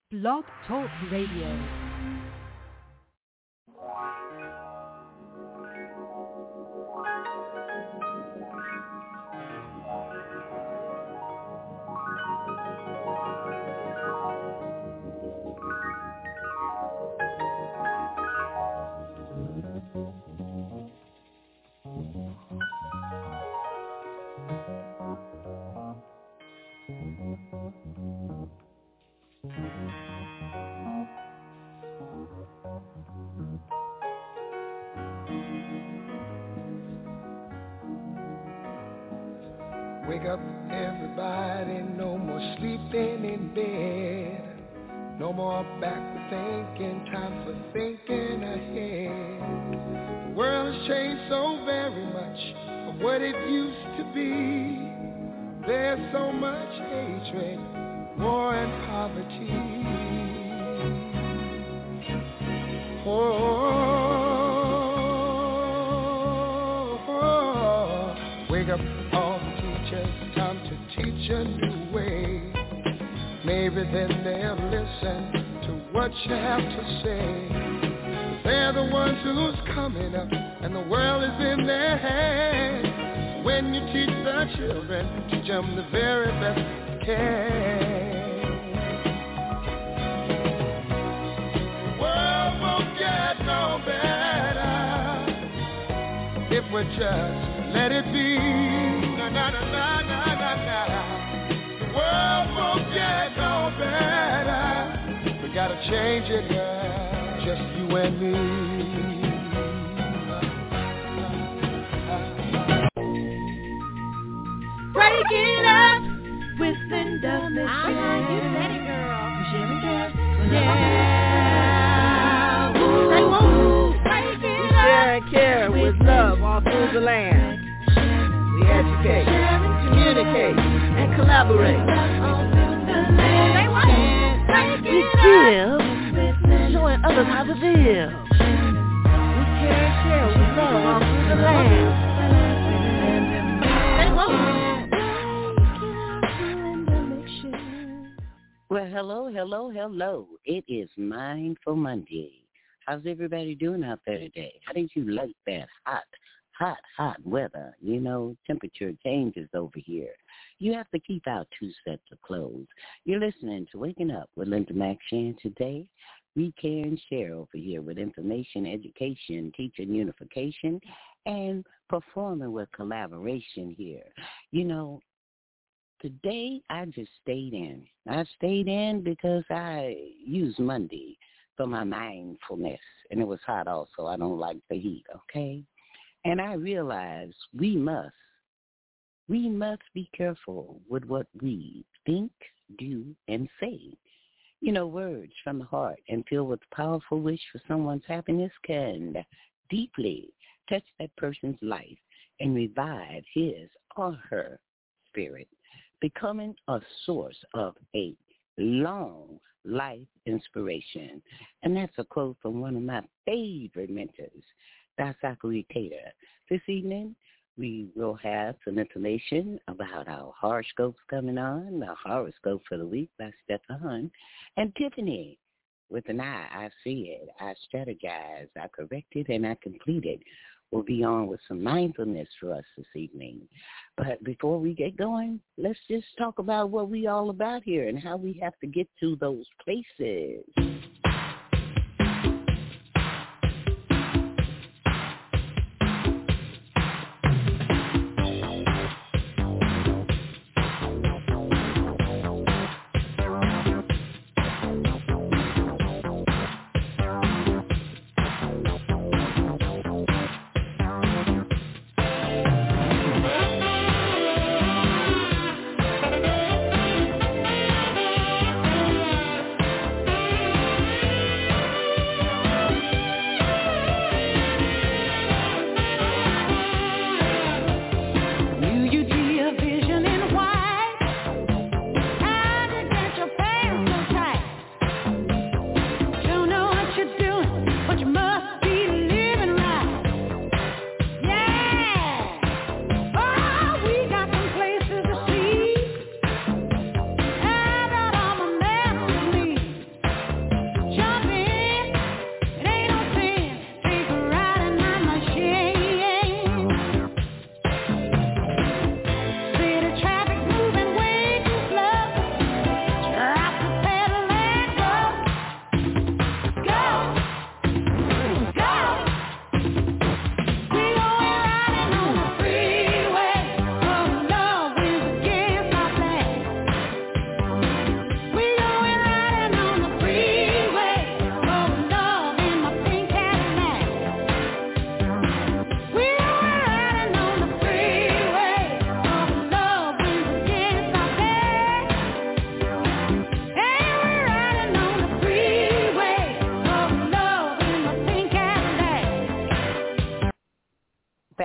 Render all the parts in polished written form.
Blog Talk Radio. Wake up, everybody, no more sleeping in bed. No more backward thinking, time for thinking ahead. The world has changed so very much from what it used to be. There's so much hatred, war and poverty. Wake up, all the teachers, time to teach a new way. Maybe then they'll listen to what you have to say. They're the ones who's coming up, and the world is in their hands. When you teach the children, teach them the very best you can. The world won't get no better if we just let it be. Na na na na na na na. The world won't get no better. We gotta change it, yeah. Just you and me. Break it up with Linda Michelle. You said it, girl. Yeah. Say woo. Break it up. Share and care with love all through the land. We educate, communicate, and collaborate. Say what? We give, showing others how to live. We care and share with love all through the land. Say what? Well, hello. It is Mindful Monday. How's everybody doing out there today? How did you like that hot weather? You know, temperature changes over here. You have to keep out 2 sets of clothes. You're listening to Waking Up with Linda McShan today. We care and share over here with information, education, teaching unification, and performing with collaboration here. You know, today I just stayed in. I stayed in because I used Monday for my mindfulness, and it was hot also. I don't like the heat, okay? And I realized we must be careful with what we think, do, and say. You know, words from the heart and filled with powerful wish for someone's happiness can deeply touch that person's life and revive his or her spirit, becoming a source of a long life inspiration. And that's a quote from one of my favorite mentors, Daisaku Ikeda. This evening, we will have some information about our horoscopes coming on, the horoscope for the week by Stefan, and Tiffany. With an I see it, I strategize, I correct it, and I complete it. We'll be on with some mindfulness for us this evening. But before we get going, let's just talk about what we all about here and how we have to get to those places.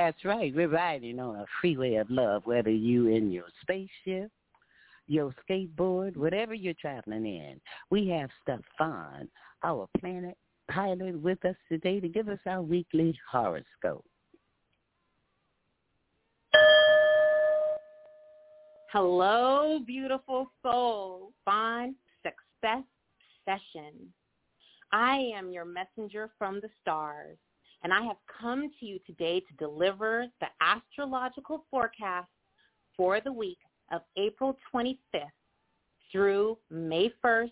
That's right. We're riding on a freeway of love, whether you in your spaceship, your skateboard, whatever you're traveling in. We have Steph Fun, our planet pilot, with us today to give us our weekly horoscope. Hello, beautiful soul. Fun Success Session. I am your messenger from the stars, and I have come to you today to deliver the astrological forecast for the week of April 25th through May 1st,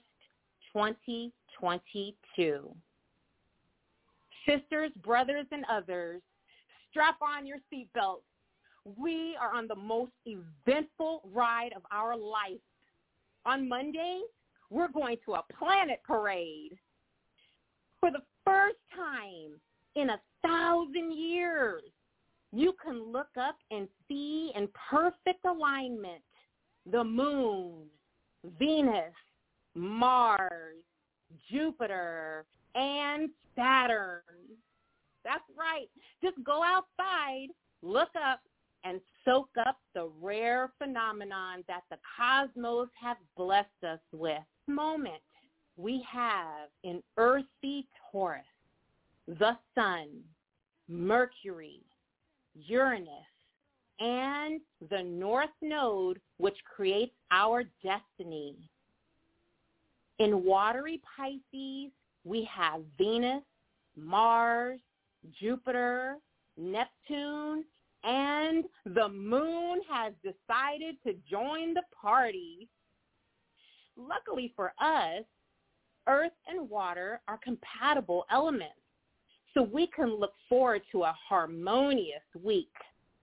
2022. Sisters, brothers, and others, strap on your seatbelts. We are on the most eventful ride of our life. On Monday, we're going to a planet parade. For the first time in 1,000 years, you can look up and see in perfect alignment the moon, Venus, Mars, Jupiter, and Saturn. That's right. Just go outside, look up, and soak up the rare phenomenon that the cosmos have blessed us with. Moment, we have in earthy Taurus, the Sun, Mercury, Uranus, and the North Node, which creates our destiny. In watery Pisces, we have Venus, Mars, Jupiter, Neptune, and the moon has decided to join the party. Luckily for us, earth and water are compatible elements, so we can look forward to a harmonious week.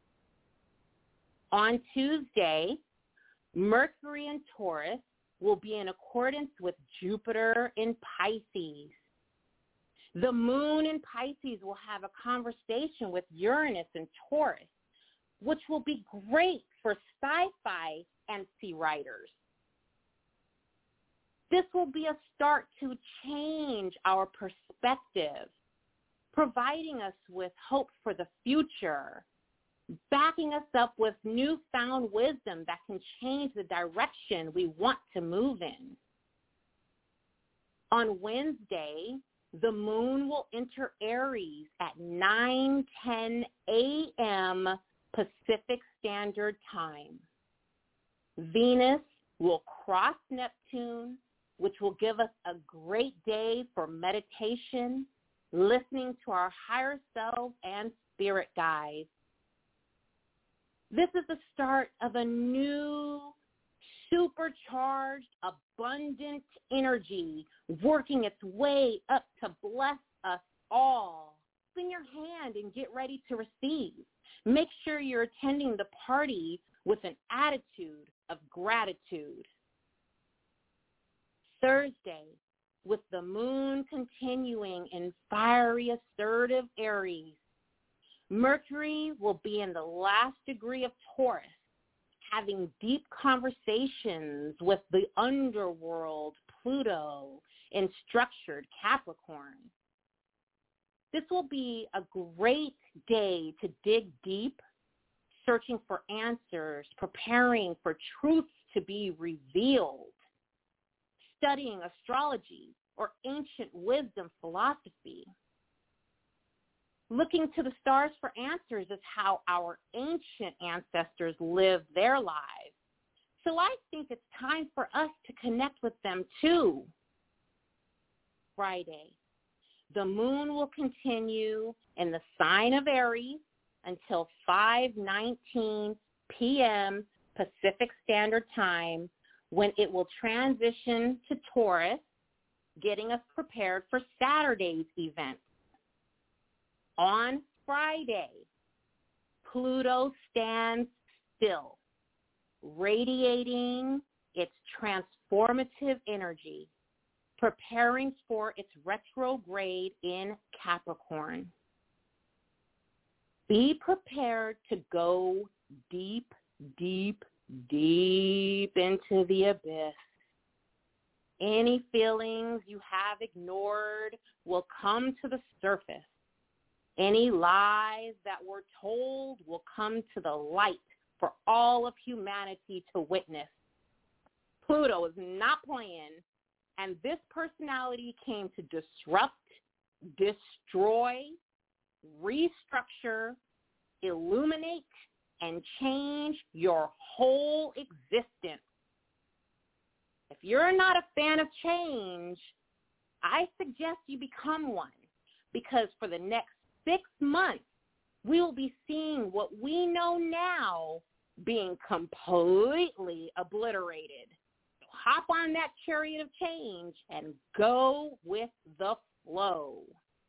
On Tuesday, Mercury in Taurus will be in accordance with Jupiter in Pisces. The moon in Pisces will have a conversation with Uranus in Taurus, which will be great for sci-fi fantasy writers. This will be a start to change our perspective, providing us with hope for the future, backing us up with newfound wisdom that can change the direction we want to move in. On Wednesday, the moon will enter Aries at 9:10 a.m. Pacific Standard Time. Venus will cross Neptune, which will give us a great day for meditation, listening to our higher selves and spirit guides. This is the start of a new, supercharged, abundant energy working its way up to bless us all. Open your hand and get ready to receive. Make sure you're attending the party with an attitude of gratitude. Thursday, with the moon continuing in fiery, assertive Aries, Mercury will be in the last degree of Taurus, having deep conversations with the underworld, Pluto, in structured Capricorn. This will be a great day to dig deep, searching for answers, preparing for truths to be revealed, studying astrology or ancient wisdom philosophy. Looking to the stars for answers is how our ancient ancestors lived their lives. So I think it's time for us to connect with them too. Friday, the moon will continue in the sign of Aries until 5:19 p.m. Pacific Standard Time, when it will transition to Taurus, getting us prepared for Saturday's event. On Friday, Pluto stands still, radiating its transformative energy, preparing for its retrograde in Capricorn. Be prepared to go deep, deep, deep into the abyss. Any feelings you have ignored will come to the surface. Any lies that were told will come to the light for all of humanity to witness. Pluto is not playing, and this personality came to disrupt, destroy, restructure, illuminate, and change your whole existence. If you're not a fan of change, I suggest you become one, because for the next 6 months, we will be seeing what we know now being completely obliterated. So hop on that chariot of change and go with the flow.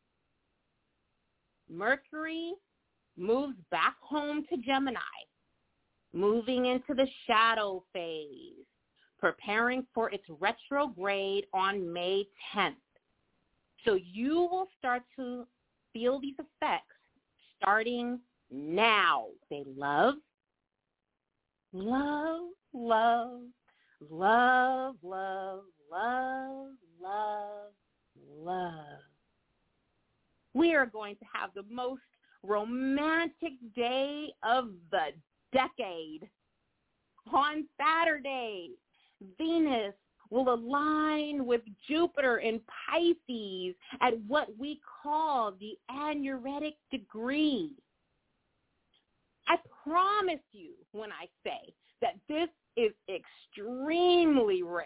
Mercury moves back home to Gemini, moving into the shadow phase, preparing for its retrograde on May 10th. So you will start to feel these effects starting now. Say love, love, love, love, love, love, love, love. We are going to have the most romantic day of the decade. On Saturday, Venus will align with Jupiter in Pisces at what we call the anuretic degree. I promise you when I say that this is extremely rare.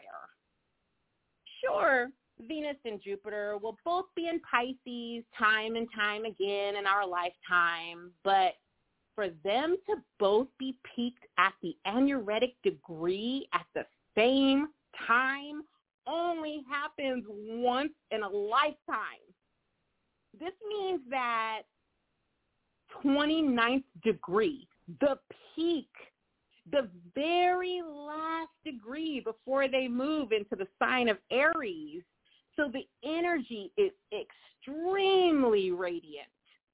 Sure, Venus and Jupiter will both be in Pisces time and time again in our lifetime, but for them to both be peaked at the anuretic degree at the same time only happens once in a lifetime. This means that 29th degree, the peak, the very last degree before they move into the sign of Aries, so the energy is extremely radiant.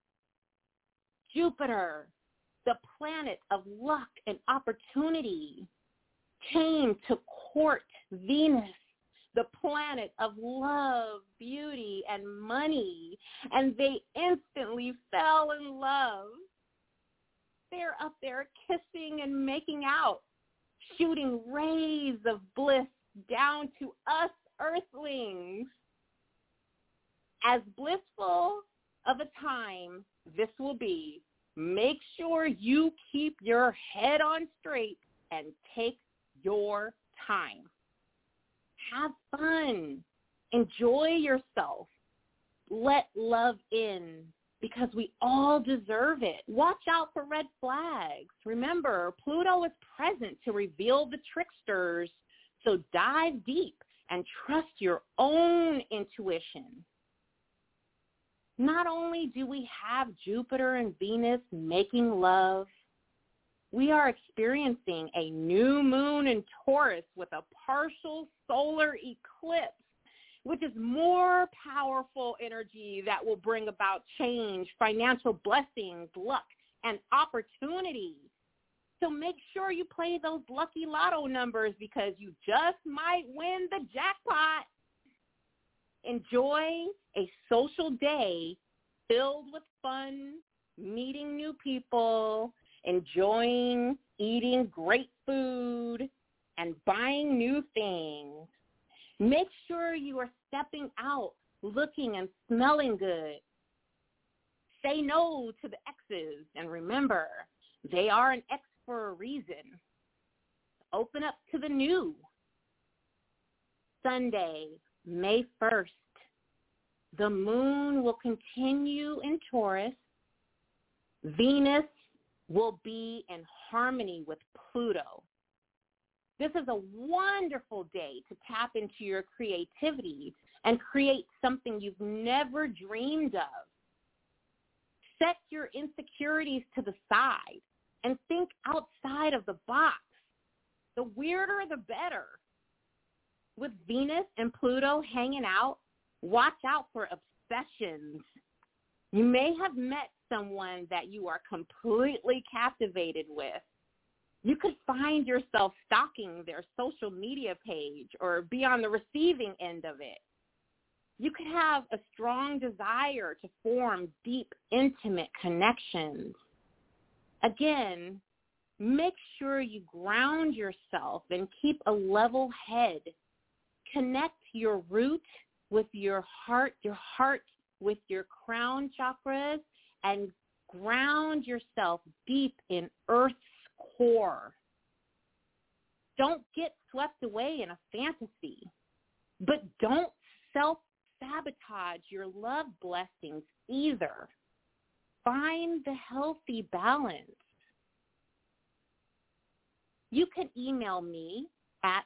Jupiter, the planet of luck and opportunity, came to court Venus, the planet of love, beauty, and money, and they instantly fell in love. They're up there kissing and making out, shooting rays of bliss down to us earthlings. As blissful of a time this will be, make sure you keep your head on straight and take your time. Have fun. Enjoy yourself. Let love in, because we all deserve it. Watch out for red flags. Remember, Pluto is present to reveal the tricksters, so dive deep and trust your own intuition. Not only do we have Jupiter and Venus making love, we are experiencing a new moon in Taurus with a partial solar eclipse, which is more powerful energy that will bring about change, financial blessings, luck, and opportunity. So make sure you play those lucky lotto numbers, because you just might win the jackpot. Enjoy a social day filled with fun, meeting new people, enjoying eating great food, and buying new things. Make sure you are stepping out, looking and smelling good. Say no to the exes, and remember, they are an ex for a reason. Open up to the new. Sunday, May 1st, the moon will continue in Taurus. Venus will be in harmony with Pluto. This is a wonderful day to tap into your creativity and create something you've never dreamed of. Set your insecurities to the side and think outside of the box. The weirder, the better. With Venus and Pluto hanging out, watch out for obsessions. You may have met someone that you are completely captivated with. You could find yourself stalking their social media page or be on the receiving end of it. You could have a strong desire to form deep, intimate connections. Again, make sure you ground yourself and keep a level head. Connect your root with your heart with your crown chakras, and ground yourself deep in Earth's core. Don't get swept away in a fantasy, but don't self-sabotage your love blessings either. Find the healthy balance. You can email me at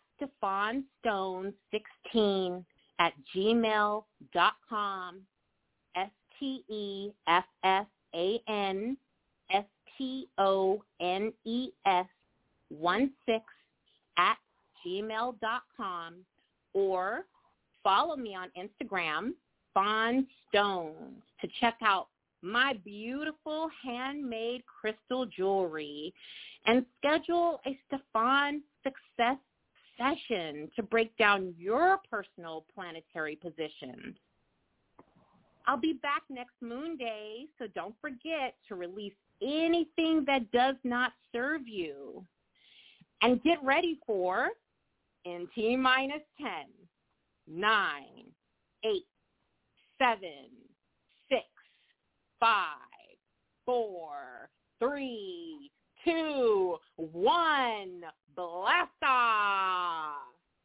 stephanstones16@gmail.com, STEPHANSTONES16@gmail.com, or follow me on Instagram, Fawn Stones, to check out my beautiful handmade crystal jewelry and schedule a Stephan Success session to break down your personal planetary position. I'll be back next Moon Day, so don't forget to release anything that does not serve you. And get ready for in T-minus 10, 9, 8, 7, 6, 5, 4, 3, 2, 1, blast off!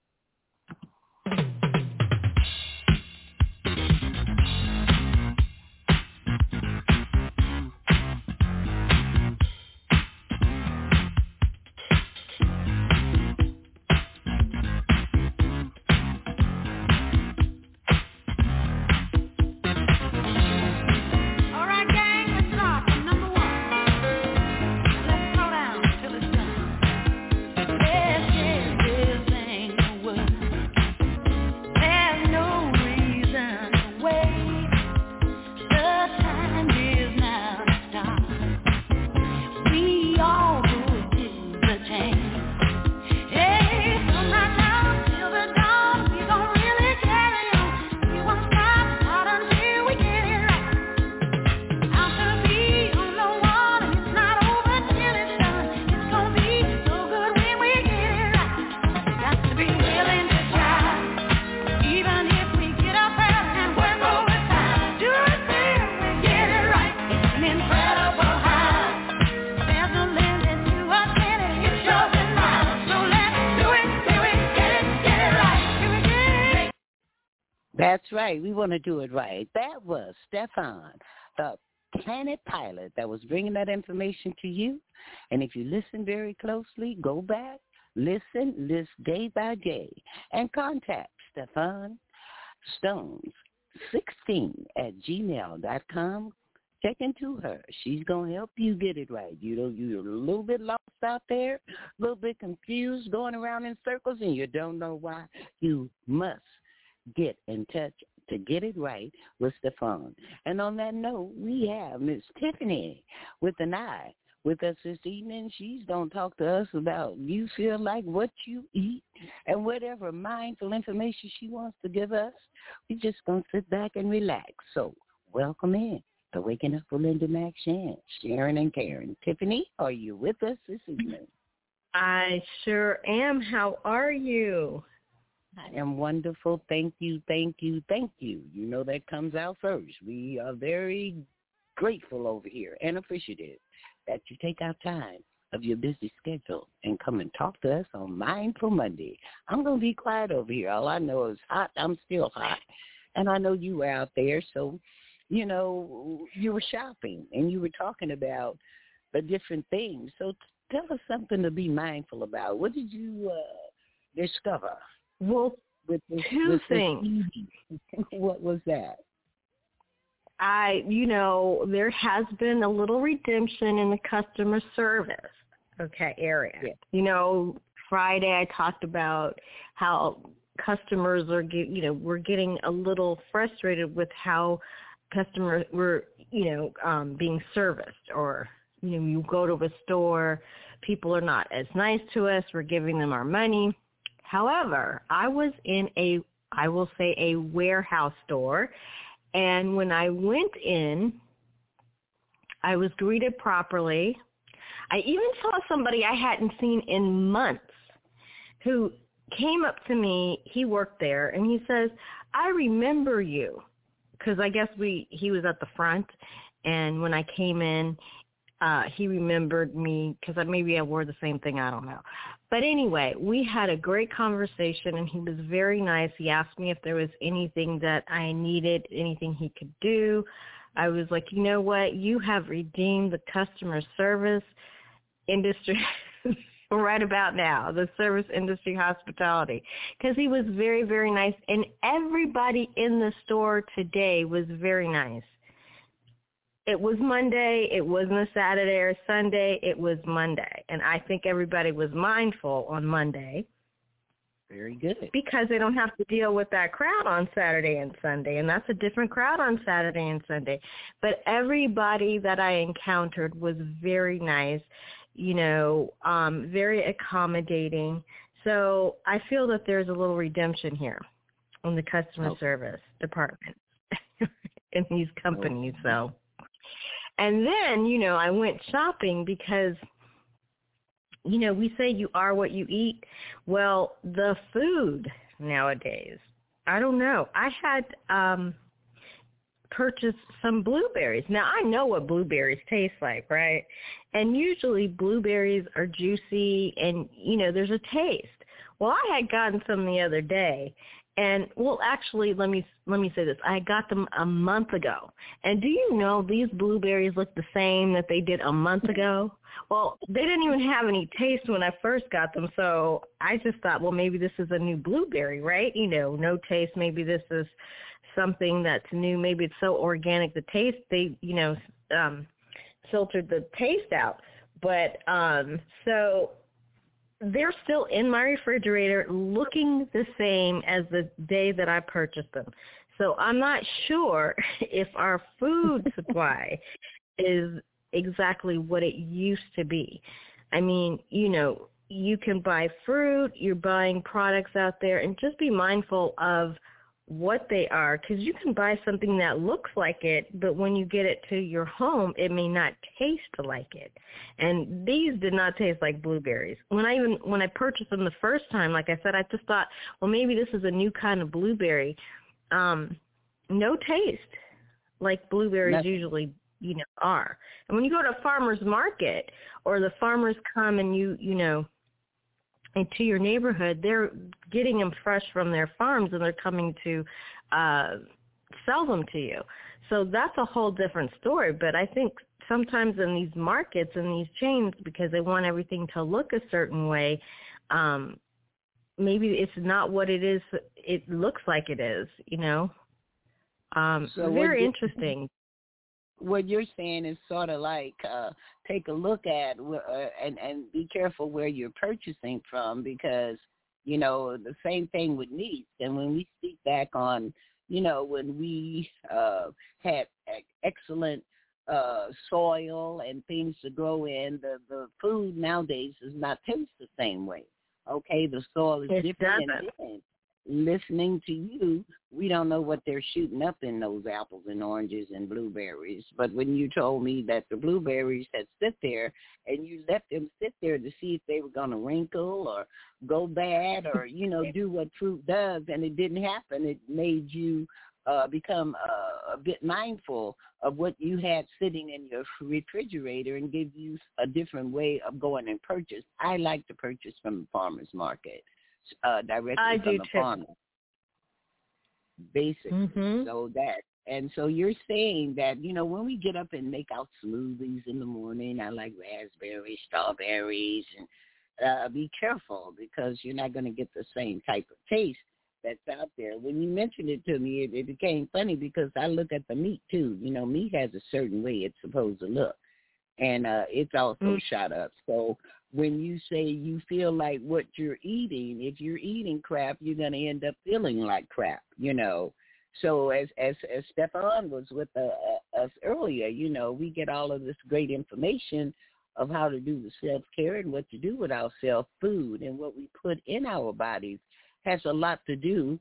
That's right. We want to do it right. That was Stephan, the Planet Pilot, that was bringing that information to you. And if you listen very closely, go back, listen day by day, and contact Stephan Stones16@gmail.com. Check into her. She's going to help you get it right. You know, you're a little bit lost out there, a little bit confused, going around in circles, and you don't know why. You must get in touch to get it right with Stephan. And on that note, we have Miss Tiffany with an I with us this evening. She's going to talk to us about you feel like what you eat and whatever mindful information she wants to give us. We're just going to sit back and relax. So welcome in to Waking Up with Linda McShann, Sharon and Karen. Tiffany, are you with us this evening? I sure am. How are you? I am wonderful. Thank you, thank you, thank you. You know that comes out first. We are very grateful over here and appreciative that you take out time of your busy schedule and come and talk to us on Mindful Monday. I'm going to be quiet over here. All I know is hot. I'm still hot. And I know you were out there, so, you know, you were shopping and you were talking about the different things. So tell us something to be mindful about. What did you discover? Well, with two things. What was that? There has been a little redemption in the customer service, area. Yeah. You know, Friday I talked about how customers are, we're getting a little frustrated with how customers were, being serviced, or, you go to a store, people are not as nice to us, we're giving them our money. However, I was in a I will say a warehouse store. And when I went in, I was greeted properly. I even saw somebody I hadn't seen in months who came up to me. He worked there, and he says, "I remember you," because I guess he was at the front, and when I came in, he remembered me because maybe I wore the same thing. I don't know. But anyway, we had a great conversation, and he was very nice. He asked me if there was anything that I needed, anything he could do. I was like, you know what? You have redeemed the customer service industry right about now, the service industry hospitality, because he was very, very nice. And everybody in the store today was very nice. It was Monday. It wasn't a Saturday or Sunday. It was Monday. And I think everybody was mindful on Monday. Very good. Because they don't have to deal with that crowd on Saturday and Sunday. And that's a different crowd on Saturday and Sunday. But everybody that I encountered was very nice, very accommodating. So I feel that there's a little redemption here on the customer service department in these companies. So. And then, I went shopping because, we say you are what you eat. Well, the food nowadays, I don't know. I had purchased some blueberries. Now, I know what blueberries taste like, right? And usually blueberries are juicy and, there's a taste. Well, I had gotten some the other day. And, actually, let me say this. I got them a month ago. And do you know these blueberries look the same that they did a month ago? Well, they didn't even have any taste when I first got them. So I just thought, well, maybe this is a new blueberry, right? No taste. Maybe this is something that's new. Maybe it's so organic. The taste, they, filtered the taste out. But so they're still in my refrigerator looking the same as the day that I purchased them. So I'm not sure if our food supply is exactly what it used to be. I mean, you can buy fruit, you're buying products out there, and just be mindful of what they are, because you can buy something that looks like it, but when you get it to your home, it may not taste like it. And these did not taste like blueberries. When I purchased them the first time, like I said, I just thought, well, maybe this is a new kind of blueberry. No taste like blueberries usually, are. And when you go to a farmer's market, or the farmers come and into your neighborhood, they're getting them fresh from their farms, and they're coming to sell them to you. So that's a whole different story. But I think sometimes in these markets and these chains, because they want everything to look a certain way, maybe it's not what it is. It looks like it is, So very interesting. What you're saying is sort of like take a look at and be careful where you're purchasing from, because, the same thing with meats. And when we speak back on, when we had excellent soil and things to grow in, the food nowadays does not taste the same way. Okay, the soil is different. And listening to you, we don't know what they're shooting up in those apples and oranges and blueberries. But when you told me that the blueberries had sit there and you let them sit there to see if they were going to wrinkle or go bad or, do what fruit does, and it didn't happen, it made you become a bit mindful of what you had sitting in your refrigerator and give you a different way of going and purchase. I like to purchase from the farmer's market. Directly from the farmer, basically. Mm-hmm. So you're saying that, when we get up and make our smoothies in the morning, I like raspberries, strawberries, and be careful, because you're not going to get the same type of taste that's out there. When you mentioned it to me, it became funny, because I look at the meat too. Meat has a certain way it's supposed to look, and it's also shot up. So when you say you feel like what you're eating, if you're eating crap, you're going to end up feeling like crap, So as Stefan was with us earlier, we get all of this great information of how to do the self-care and what to do with our self-food, and what we put in our bodies has a lot to do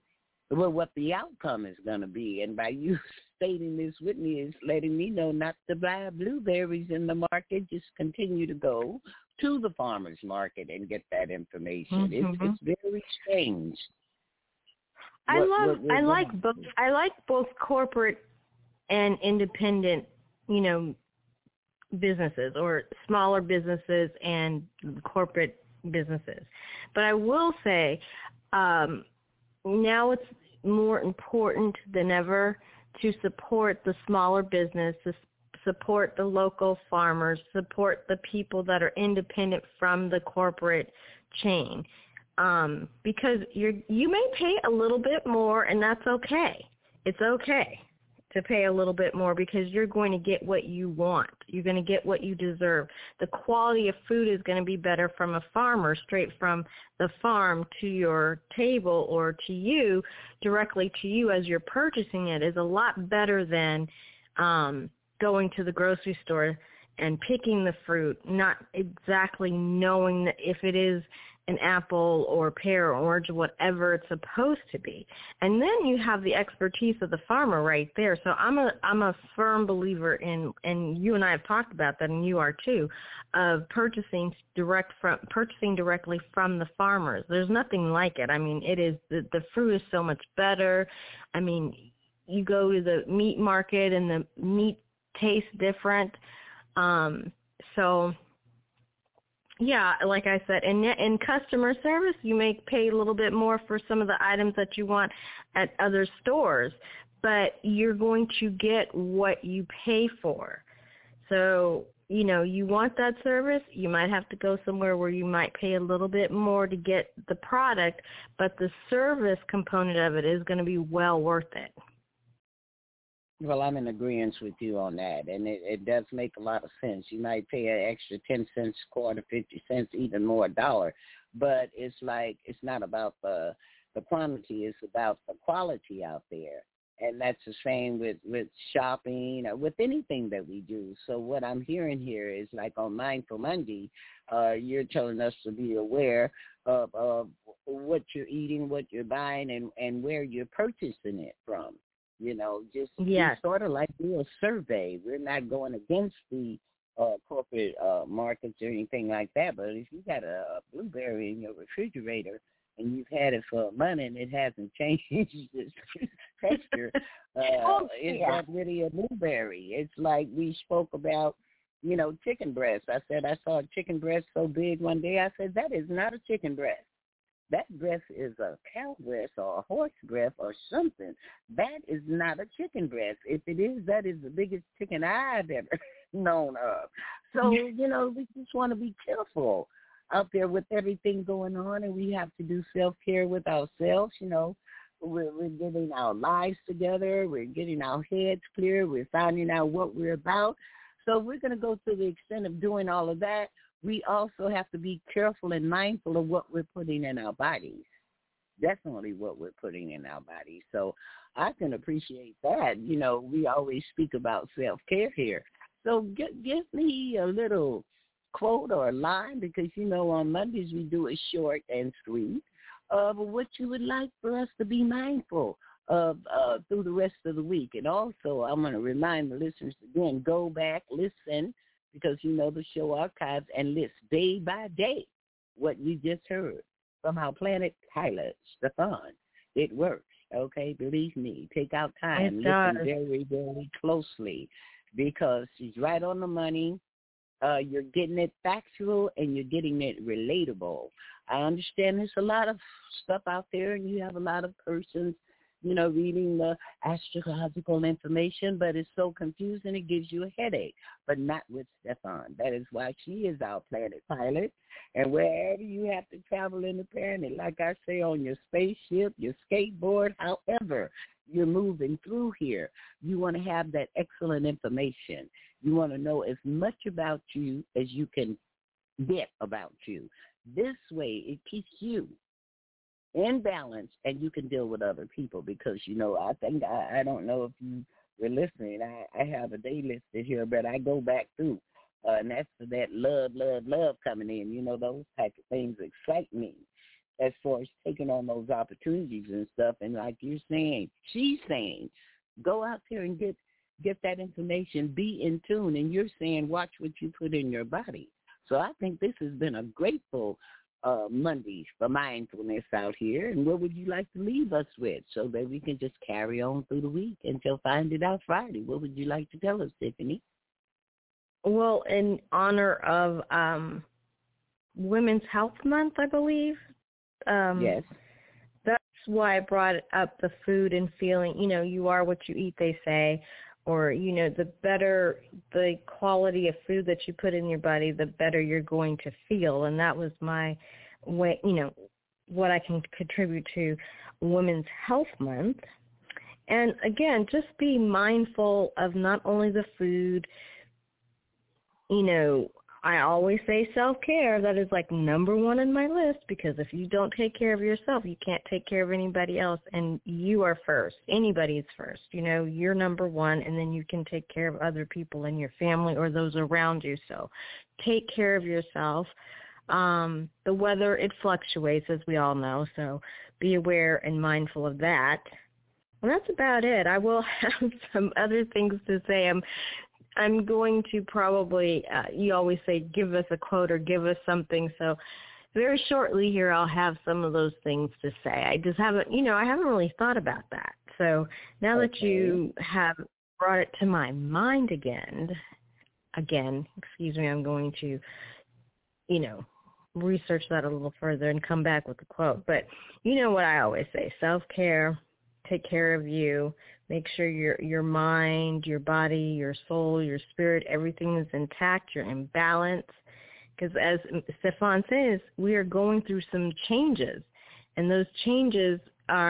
what the outcome is going to be. And by you stating this with me is letting me know not to buy blueberries in the market, just continue to go to the farmer's market and get that information. It's very strange. I like both corporate and independent, businesses, or smaller businesses and corporate businesses. But I will say, now it's more important than ever to support the smaller business, to support the local farmers, support the people that are independent from the corporate chain. Because you may pay a little bit more, and that's okay. It's okay to pay a little bit more because you're going to get what you want. You're going to get what you deserve. The quality of food is going to be better from a farmer, straight from the farm to your table or to you, directly to you as you're purchasing it, is a lot better than going to the grocery store and picking the fruit, not exactly knowing if it is an apple or pear or orange or whatever it's supposed to be. And then you have the expertise of the farmer right there. So I'm a firm believer in, and you and I have talked about that, and you are too, of purchasing directly from the farmers. There's nothing like it. I mean, it is the fruit is so much better. I mean, you go to the meat market and the meat tastes different. So yeah, like I said, in customer service, you may pay a little bit more for some of the items that you want at other stores, but you're going to get what you pay for. So, you want that service, you might have to go somewhere where you might pay a little bit more to get the product, but the service component of it is going to be well worth it. Well, I'm in agreement with you on that, and it does make a lot of sense. You might pay an extra 10 cents, quarter, 50 cents, even more, $1, but it's like it's not about the quantity, it's about the quality out there, and that's the same with shopping or with anything that we do. So what I'm hearing here is, like on Mindful Monday, you're telling us to be aware of what you're eating, what you're buying, and where you're purchasing it from. Just sort of like do a survey. We're not going against the corporate markets or anything like that, but if you got a blueberry in your refrigerator and you've had it for a month and it hasn't changed its texture, it's not really a blueberry. It's like we spoke about, chicken breast. I said I saw a chicken breast so big one day. I said, that is not a chicken breast. That breast is a cow breast or a horse breast or something. That is not a chicken breast. If it is, that is the biggest chicken I've ever known of. So, we just want to be careful out there with everything going on, and we have to do self-care with ourselves. We're getting our lives together. We're getting our heads clear. We're finding out what we're about. So we're going to go to the extent of doing all of that. We also have to be careful and mindful of what we're putting in our bodies. Definitely what we're putting in our bodies. So I can appreciate that. We always speak about self-care here. So give me a little quote or a line, because, on Mondays we do it short and sweet, of what you would like for us to be mindful of through the rest of the week. And also, I'm going to remind the listeners again, go back, listen, because the show archives, and list day by day what you just heard from our Planet Pilot, Stefan. It works, okay? Believe me. Take out time. Listen very, very closely, because she's right on the money. You're getting it factual, and you're getting it relatable. I understand there's a lot of stuff out there, and you have a lot of persons reading the astrological information, but it's so confusing it gives you a headache. But not with Stefan. That is why she is our Planet Pilot. And wherever you have to travel in the planet, like I say, on your spaceship, your skateboard, however you're moving through here, you want to have that excellent information. You want to know as much about you as you can get about you. This way, it keeps you in balance, and you can deal with other people, because, I think, I don't know if you were listening, I have a day listed here, but I go back through, and that's that love coming in. Those type of things excite me. as far as taking on those opportunities and stuff. And like you're saying, she's saying, go out there and get that information, be in tune. And you're saying, watch what you put in your body. So I think this has been a grateful Monday for mindfulness out here. And what would you like to leave us with so that we can just carry on through the week until Find It Out Friday? What would you like to tell us, Tiffany? Well, in honor of Women's Health Month, I believe. Yes. That's why I brought up the food and feeling, you are what you eat, they say. Or, the better the quality of food that you put in your body, the better you're going to feel. And that was my way, what I can contribute to Women's Health Month. And again, just be mindful of not only the food, I always say self-care. That is like number one on my list, because if you don't take care of yourself, you can't take care of anybody else, and you are first. Anybody's first. You're number one, and then you can take care of other people in your family or those around you. So take care of yourself. The weather, it fluctuates, as we all know, so be aware and mindful of that. And that's about it. I will have some other things to say. I'm going to probably, you always say, give us a quote or give us something. So very shortly here, I'll have some of those things to say. I just haven't, I haven't really thought about that. So now that you have brought it to my mind again, excuse me, I'm going to, research that a little further and come back with a quote. But you know what I always say, self-care, take care of you. Make sure your mind, your body, your soul, your spirit, everything is intact. You're in balance. Because as Stefan says, we are going through some changes. And those changes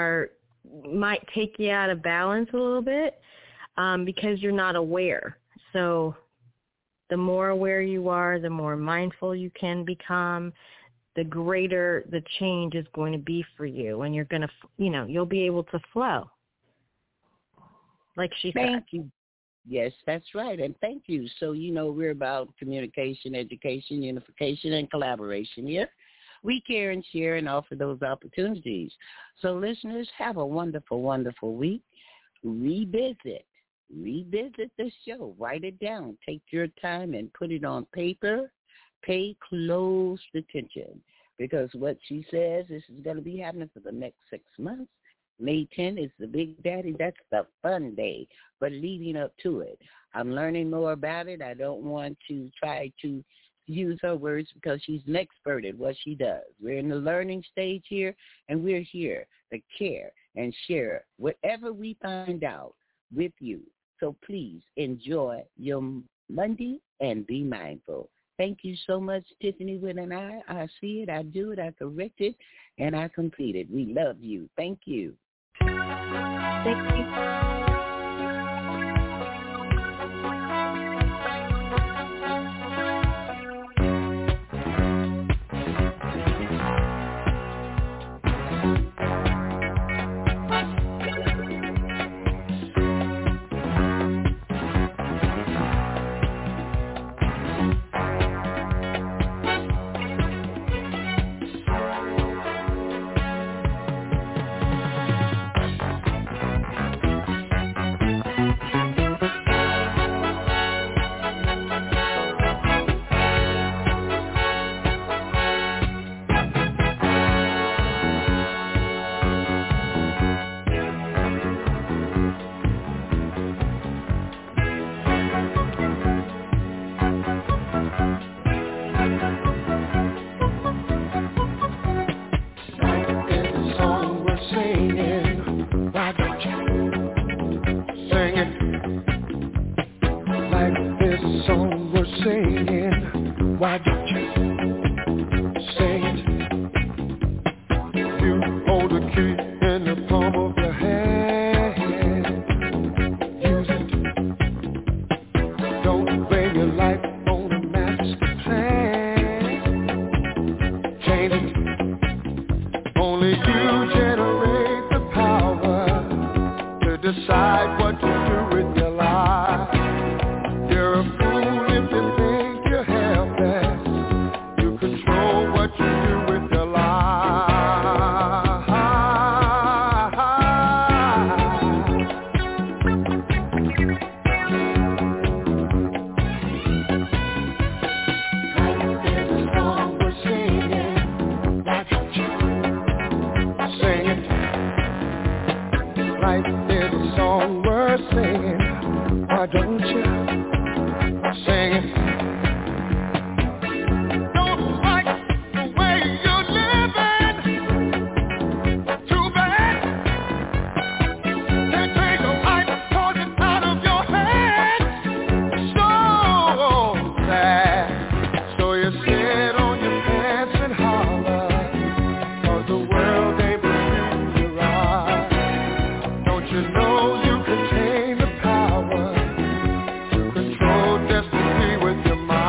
might take you out of balance a little bit because you're not aware. So the more aware you are, the more mindful you can become, the greater the change is going to be for you. And you're going to, you'll be able to flow. Like she said. Thank you. Yes, that's right. And thank you. So, we're about communication, education, unification, and collaboration here. We care and share and offer those opportunities. So, listeners, have a wonderful, wonderful week. Revisit the show. Write it down. Take your time and put it on paper. Pay close attention, because what she says, this is going to be happening for the next 6 months. May 10th is the Big Daddy. That's the fun day. But leading up to it, I'm learning more about it. I don't want to try to use her words because she's an expert at what she does. We're in the learning stage here, and we're here to care and share whatever we find out with you. So please enjoy your Monday and be mindful. Thank you so much, Tiffany Wood and I see it, I do it, I correct it, and I complete it. We love you. Thank you. Thank you. What you do with your life. song worth singing. Why don't you sing it? Don't like the way you're living. Too bad. Can't take a life, toss it out of your hands. So sad. So you sit on your pants and holler, 'cause the world ain't bringing you right. Don't you know you contain the power to control destiny with your mind?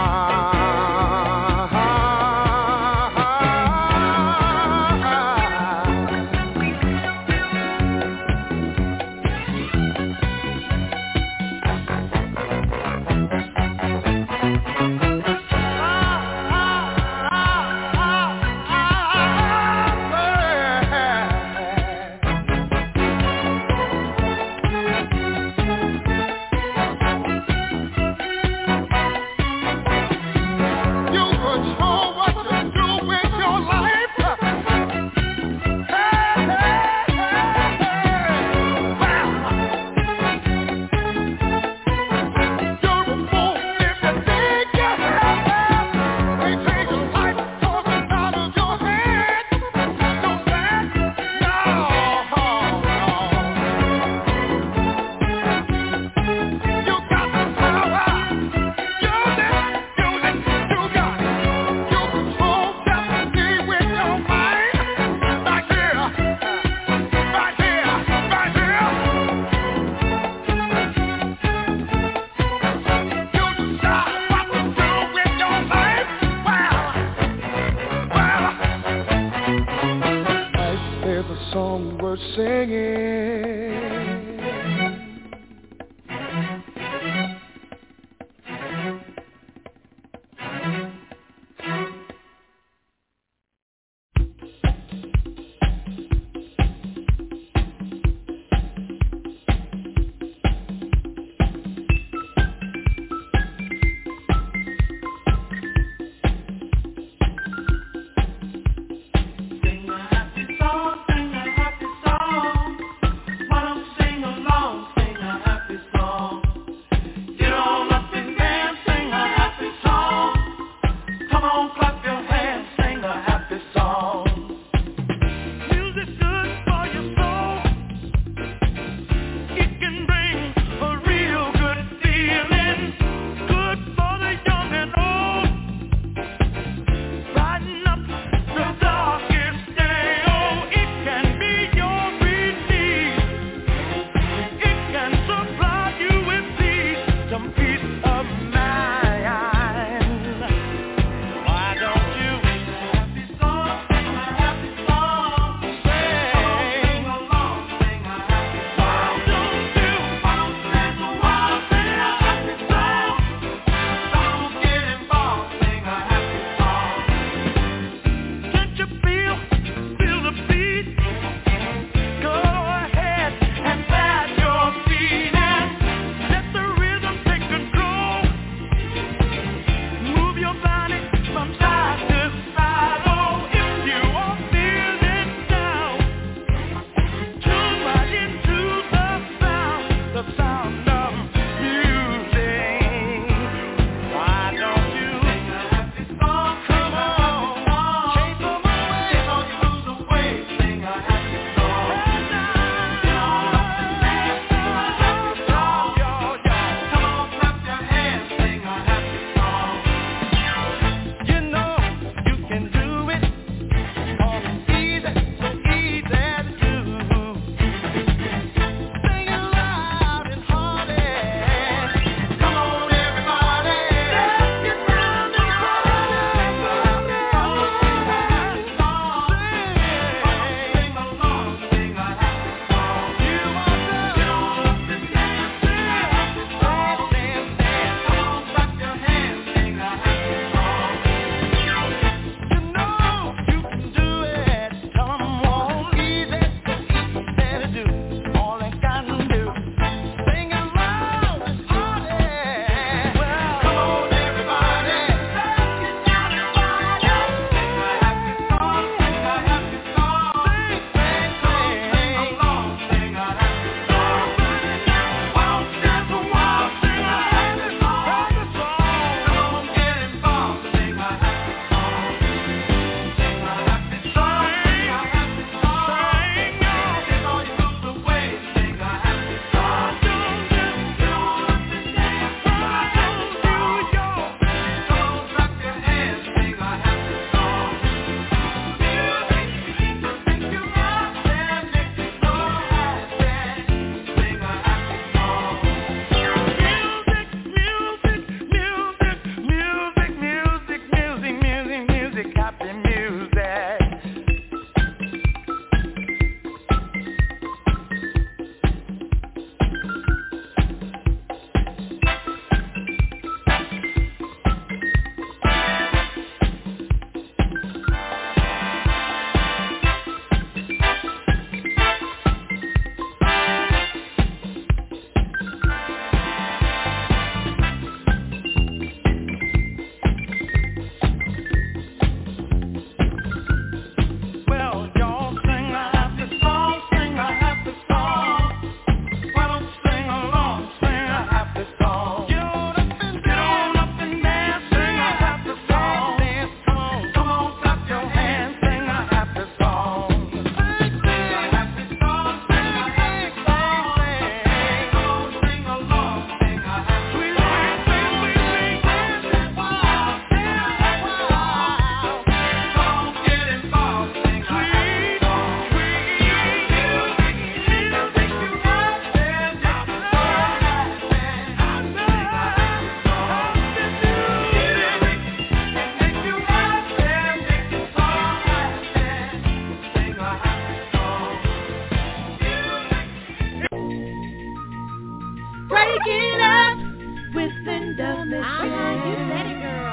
break it up within the mission. You said it, girl.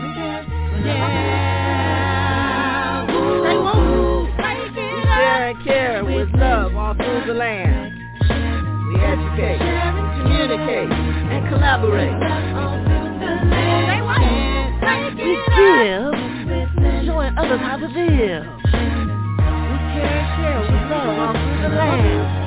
Yeah. They won't break it up. Share and care with love all through the land. We educate, communicate, and collaborate. We give, showing others how to live. We care and share with love all through the land.